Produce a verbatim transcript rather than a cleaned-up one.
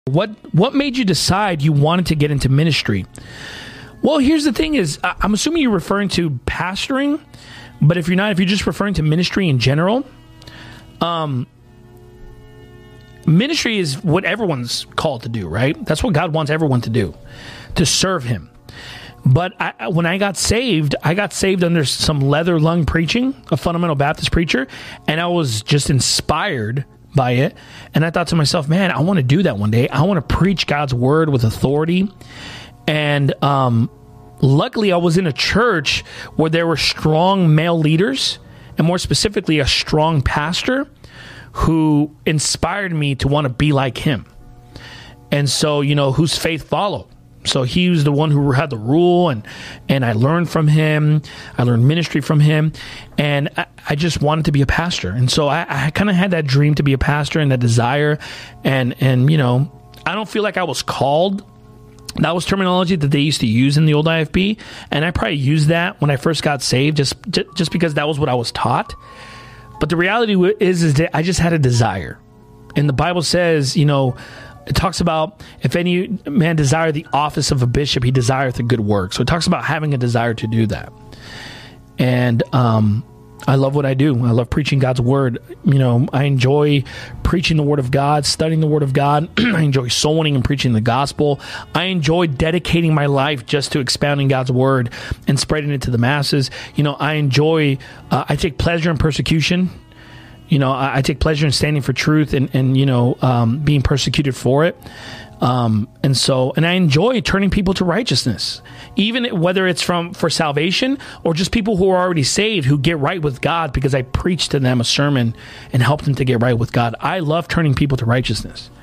What what made you decide you wanted to get into ministry? Well, here's the thing is, I'm assuming you're referring to pastoring, but if you're not, if you're just referring to ministry in general, um, ministry is what everyone's called to do, right? That's what God wants everyone to do, to serve him. But I, when I got saved, I got saved under some leather lung preaching, a fundamental Baptist preacher, and I was just inspired by it. And I thought to myself, man, I want to do that one day. I want to preach God's word with authority. And um, luckily, I was in a church where there were strong male leaders, and more specifically, a strong pastor who inspired me to want to be like him. And so, you know, whose faith followed. So he was the one who had the rule, and, and I learned from him. I learned ministry from him, and I, I just wanted to be a pastor. And so I, I kind of had that dream to be a pastor and that desire. And, and, you know, I don't feel like I was called. That was terminology that they used to use in the old I F B. And I probably used that when I first got saved, just, just because that was what I was taught. But the reality is, is that I just had a desire. And the Bible says, you know, it talks about if any man desire the office of a bishop, he desireth a good work. So it talks about having a desire to do that. And um, I love what I do. I love preaching God's word. You know, I enjoy preaching the word of God, studying the word of God. I enjoy soul winning and preaching the gospel. I enjoy dedicating my life just to expounding God's word and spreading it to the masses. You know, I enjoy, uh, I take pleasure in persecution. You know, I, I take pleasure in standing for truth and, and you know, um, being persecuted for it. Um, and so, and I enjoy turning people to righteousness, even whether it's from for salvation or just people who are already saved, who get right with God because I preach to them a sermon and help them to get right with God. I love turning people to righteousness.